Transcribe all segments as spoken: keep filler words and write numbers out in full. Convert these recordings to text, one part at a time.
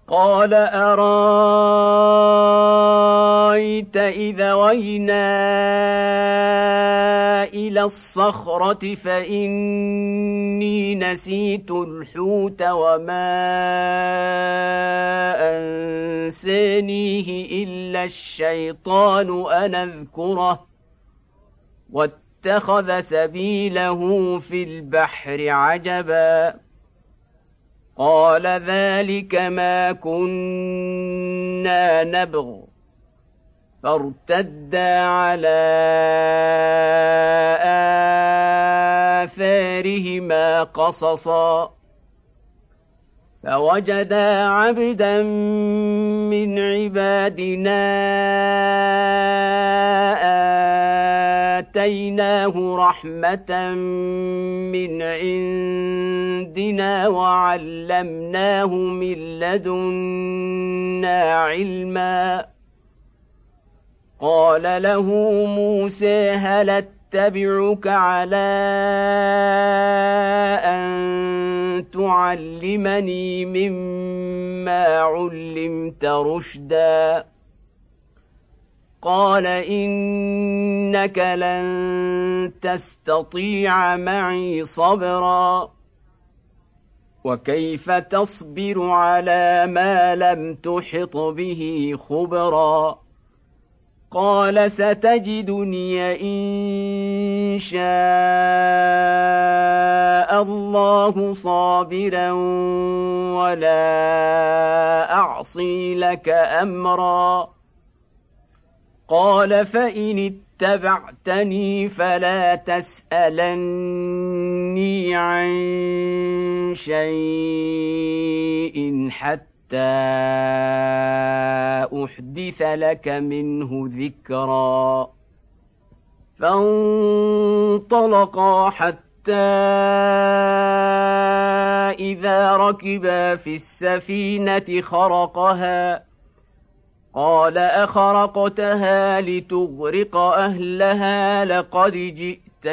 قال أرايت إذا وينا إلى الصخرة فإني نسيت الحوت وما أنسانيه إلا الشيطان أن أذكره واتخذ سبيله في البحر عجبا قال ذلك ما كنا نبغ فارتدا على آثارهما قصصا فوجدا عبدا من عبادنا آتيناه رحمة من عندنا وعلمناه من لدنا علما قال له موسى هل اتبعك على أن تعلمني مما علمت رشدا قال إنك لن تستطيع معي صبرا وكيف تصبر على ما لم تحط به خبرا قال ستجدني إن شاء الله صابرا ولا أعصي لك أمرا قال فإن اتبعتني فلا تسألني عن شيء حتى أحدث لك منه ذكرا فانطلقا حتى إذا ركبا في السفينة خرقها قال أخرقتها لتغرق أهلها لقد جئت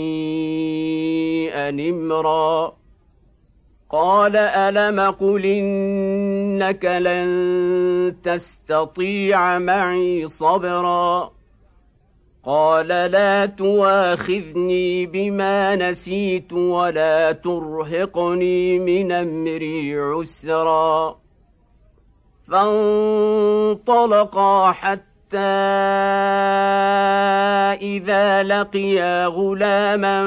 شيئا إمرا قال ألم قل إنك لن تستطيع معي صبرا قال لا تواخذني بما نسيت ولا ترهقني من أمري عسرا فانطلقا حتى إذا لقيا غلاما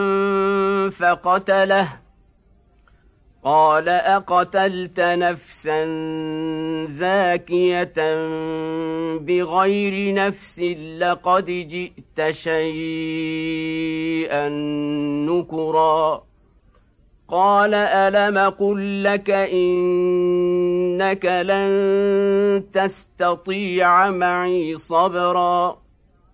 فقتله قال أقتلت نفسا زاكية بغير نفس لقد جئت شيئا نكرا قال ألم قل لك إنك لن تستطيع معي صبرا